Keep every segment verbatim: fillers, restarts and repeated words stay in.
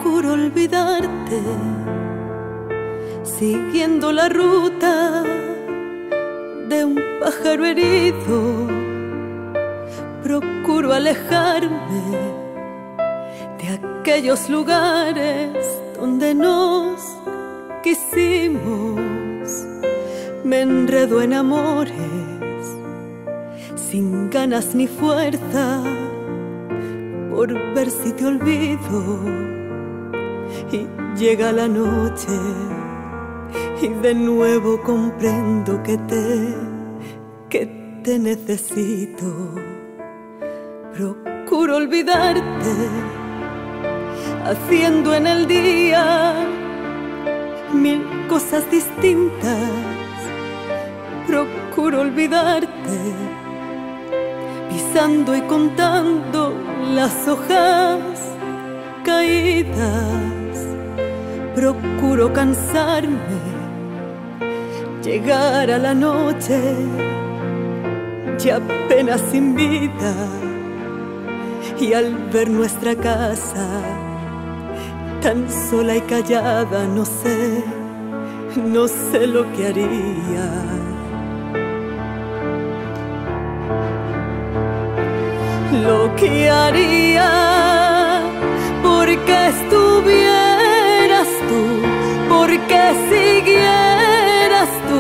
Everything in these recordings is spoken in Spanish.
procuro olvidarte, siguiendo la ruta de un pájaro herido. Procuro alejarme de aquellos lugares donde nos quisimos. Me enredo en amores sin ganas ni fuerza por ver si te olvido. Y llega la noche y de nuevo comprendo que te, que te necesito. Procuro olvidarte, haciendo en el día mil cosas distintas. Procuro olvidarte, pisando y contando las hojas caídas. Procuro cansarme, llegar a la noche y apenas sin vida. Y al ver nuestra casa tan sola y callada, no sé, no sé lo que haría. Lo que haría porque estuvieras tú, porque siguieras tú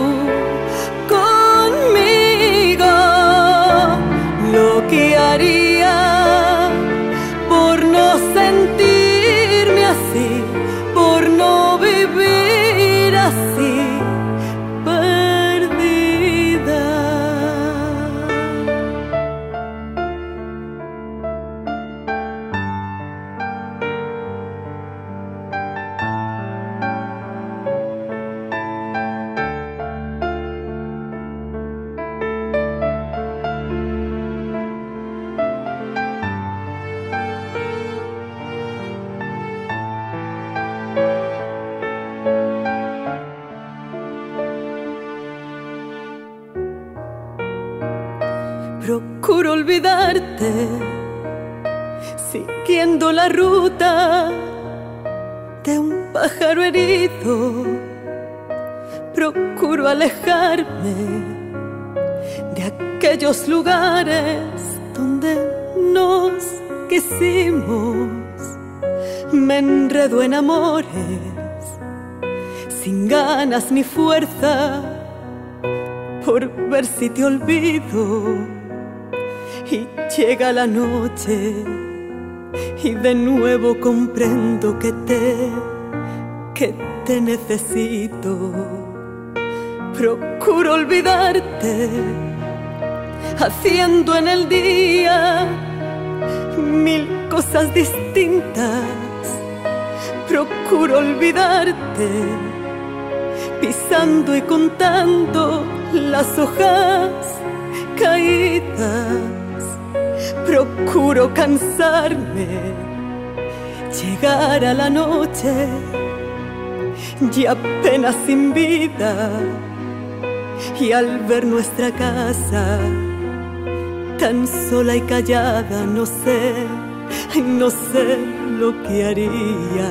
conmigo. Lo que haría por no sentirme así, por no vivir así, perdida. Procuro olvidarte, siguiendo la ruta de un pájaro herido. Procuro alejarme de aquellos lugares donde nos quisimos. Me enredo en amores sin ganas ni fuerza por ver si te olvido. Y llega la noche y de nuevo comprendo que te, que te necesito. Procuro olvidarte, haciendo en el día mil cosas distintas. Procuro olvidarte, pisando y contando las hojas caídas. Procuro cansarme, llegar a la noche y apenas sin vida. Y al ver nuestra casa tan sola y callada, no sé, no sé lo que haría.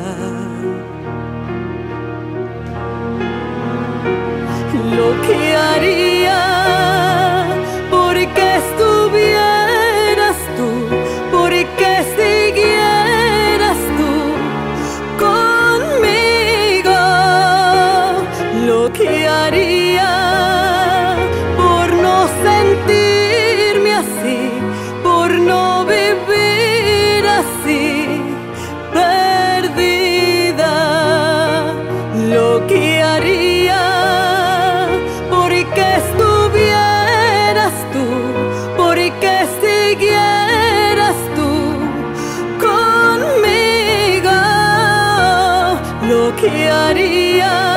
Lo que haría porque estuvieras tú, porque siguieras tú conmigo. Lo que haría por no sentirme así, por no vivir así, perdida. Lo que haría porque estuvieras tú, porque siguieras tú conmigo. Lo que haría